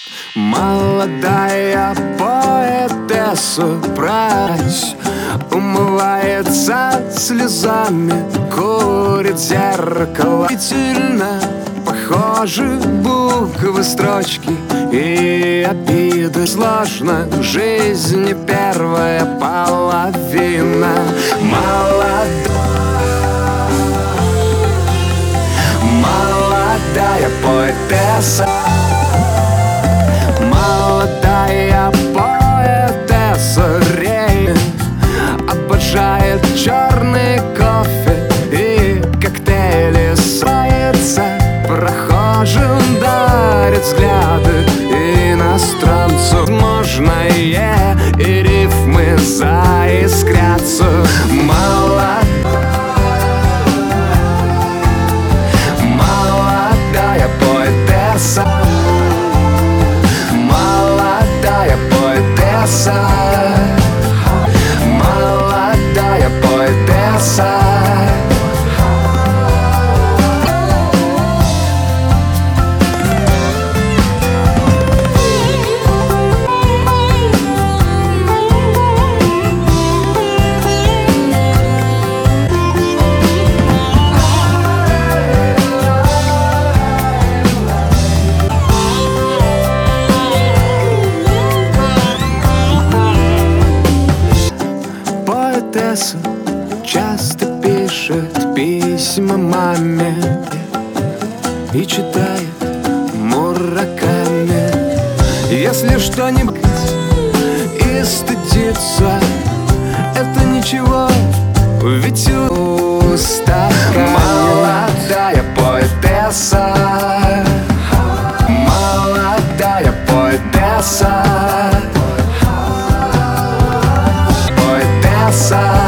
Молодая поэтесса прась умывается слезами, курит зеркало. Удивительно похожи буквы, строчки и обиды. Сложно в жизни первая половина. Молодая поэтесса, молодая поэтесса реет, обожает черный кофе и коктейли. Сается прохожим, дарит взгляды иностранцу. Возможное и рифмы заискрятся. Молодая поэтесса, молодая поэтесса, молодая поэтесса. Поэтесса часто пишет письма маме и читает Мураками. Если что-нибудь и стыдится, это ничего, ведь устаканит. Молодая поэтесса, молодая поэтесса, поэтесса.